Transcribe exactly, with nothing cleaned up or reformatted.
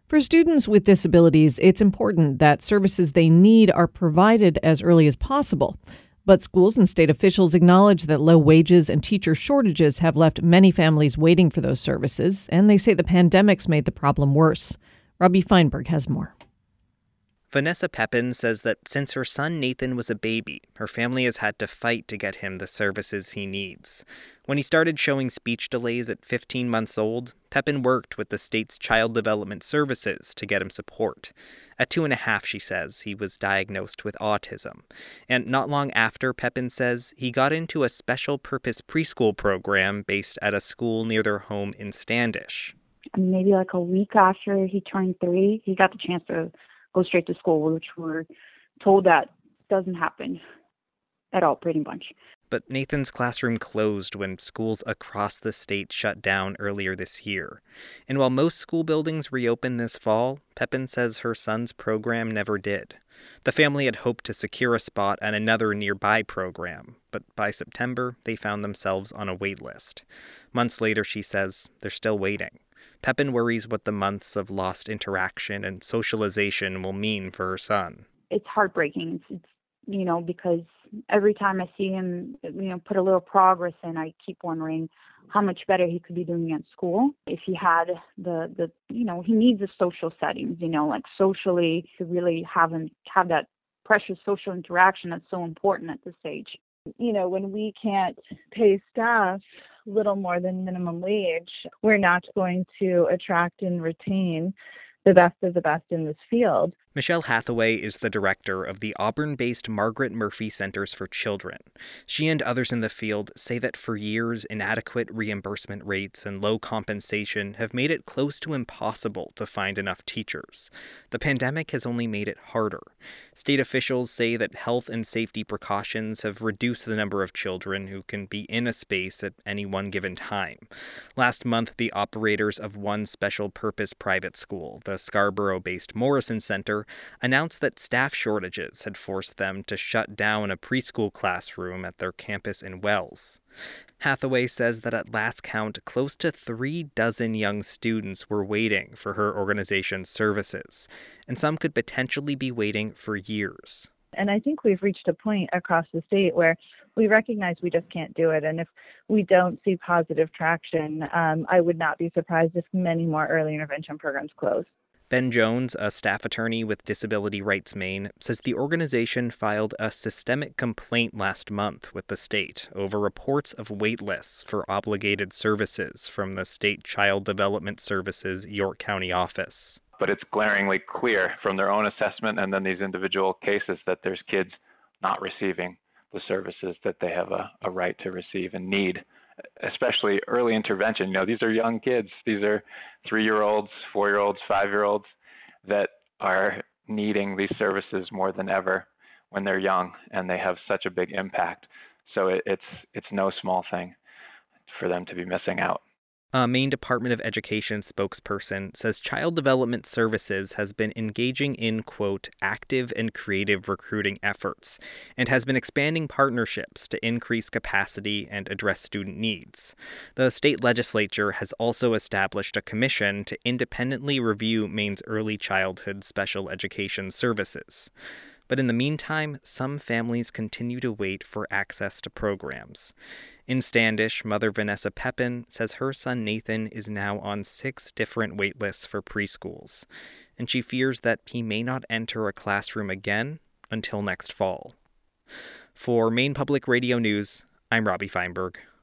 For students with disabilities, it's important that services they need are provided as early as possible. But schools and state officials acknowledge that low wages and teacher shortages have left many families waiting for those services, and they say the pandemic's made the problem worse. Robbie Feinberg has more. Vanessa Pepin says that since her son Nathan was a baby, her family has had to fight to get him the services he needs. When he started showing speech delays at fifteen months old, Pepin worked with the state's Child Development Services to get him support. At two and a half, she says, he was diagnosed with autism. And not long after, Pepin says, he got into a special purpose preschool program based at a school near their home in Standish. Maybe like a week after he turned three, he got the chance to go straight to school, which we're told that doesn't happen at all, pretty much. But Nathan's classroom closed when schools across the state shut down earlier this year. And while most school buildings reopen this fall, Pepin says her son's program never did. The family had hoped to secure a spot at another nearby program, but by September, they found themselves on a wait list. Months later, she says, they're still waiting. Pepin worries what the months of lost interaction and socialization will mean for her son. It's heartbreaking, it's, you know, because every time I see him, you know, put a little progress in, I keep wondering how much better he could be doing at school if he had the, the you know, he needs the social settings, you know, like socially to really have him have that precious social interaction that's so important at this age. You know, when we can't pay staff little more than minimum wage, we're not going to attract and retain the best of the best in this field. Michelle Hathaway is the director of the Auburn-based Margaret Murphy Centers for Children. She and others in the field say that for years, inadequate reimbursement rates and low compensation have made it close to impossible to find enough teachers. The pandemic has only made it harder. State officials say that health and safety precautions have reduced the number of children who can be in a space at any one given time. Last month, the operators of one special-purpose private school, the Scarborough-based Morrison Center, announced that staff shortages had forced them to shut down a preschool classroom at their campus in Wells. Hathaway says that at last count, close to three dozen young students were waiting for her organization's services, and some could potentially be waiting for years. And I think we've reached a point across the state where we recognize we just can't do it. And if we don't see positive traction, um, I would not be surprised if many more early intervention programs close. Ben Jones, a staff attorney with Disability Rights Maine, says the organization filed a systemic complaint last month with the state over reports of wait lists for obligated services from the State Child Development Services York County office. But it's glaringly clear from their own assessment and then these individual cases that there's kids not receiving the services that they have a, a right to receive and need, especially early intervention. You know, these are young kids. These are three-year-olds, four-year-olds, five-year-olds that are needing these services more than ever when they're young, and they have such a big impact. So it, it's it's no small thing for them to be missing out. A Maine Department of Education spokesperson says Child Development Services has been engaging in, quote, active and creative recruiting efforts and has been expanding partnerships to increase capacity and address student needs. The state legislature has also established a commission to independently review Maine's early childhood special education services. But in the meantime, some families continue to wait for access to programs. In Standish, mother Vanessa Pepin says her son Nathan is now on six different wait lists for preschools, and she fears that he may not enter a classroom again until next fall. For Maine Public Radio News, I'm Robbie Feinberg.